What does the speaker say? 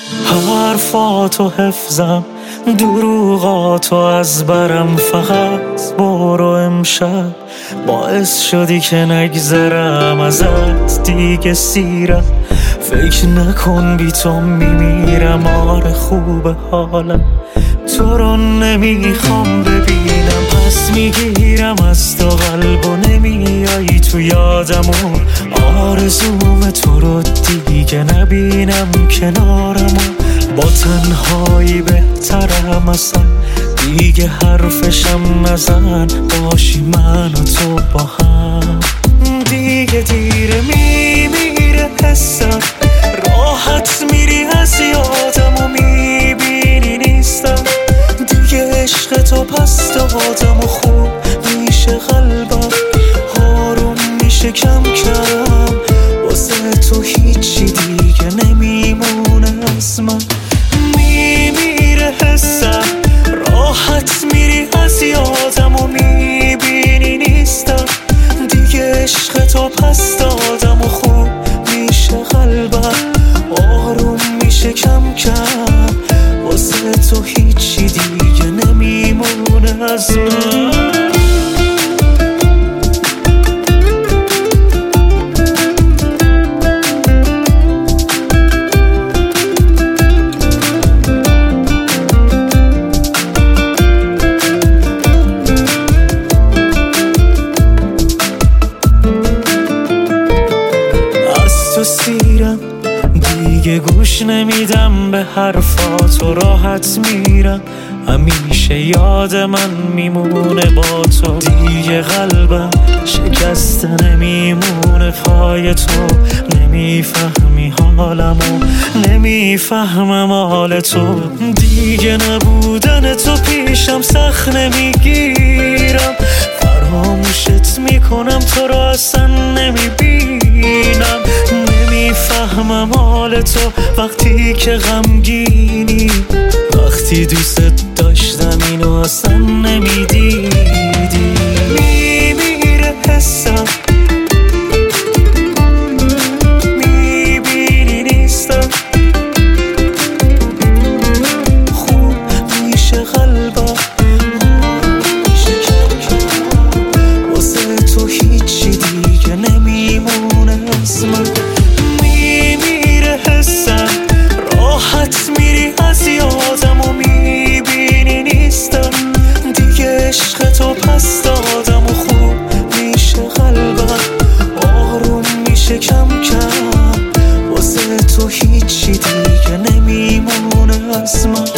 حرفاتو حفظم، دروغاتو از برم، فقط برو امشب باعث شدی که نگذرم ازت دیگه سیرم. فکر نکن بی تو میمیرم، آره خوب حالم، تو رو نمیخوام ببینم. پس میگیرم از تو قلب و نمیایی تو یادم و آرزوم تو رو دیگه نبینم کنارم و با تنهایی بهترم اصلا دیگه حرفشم نزن، باشی من و تو با هم. دیگه دیره میمیره حسم، راحت میری از یادم و میبینی نیستم دیگه، عشق تو پس دادم و خوب میشه قلبم، آروم میشه کم کم، واسه تو هیچی دیگه نمیمونه از من. میمیره حسم، راحت میری از یادم و میبینی نیستم دیگه، عشق تو پس دادم و خوب میشه قلبم، آروم میشه کم کم، واسه تو هیچی دیگه نمیمونه از من. تو سیرم دیگه، گوش نمیدم به حرفات و راحت میرم، همیشه یاد من میمونه با تو دیگه، قلبم شکسته نمیمونه پای تو، نمیفهمی حالم و نمیفهمم حال تو دیگه، نبودن تو پیشم سخت نمیگیرم، فراموشت میکنم تو رو اصلا نمیبینم، نمیفهمم حال تو وقتی که غمگینی، وقتی دوست داشتم اینو اصلا نمیدیدی. میمیره حسم، میبینی نیستم، خوب میشه قلبم، میشه کم کم، واسه تو هیچی دیگه نمیمونه از من. میمیره حسم، راحت میری از یادم و میبینی نیستم دیگه، عشق تو پس دادم و خوب میشه قلبم، آروم میشه کم کم، واسه تو هیچی دیگه نمیمونه از من.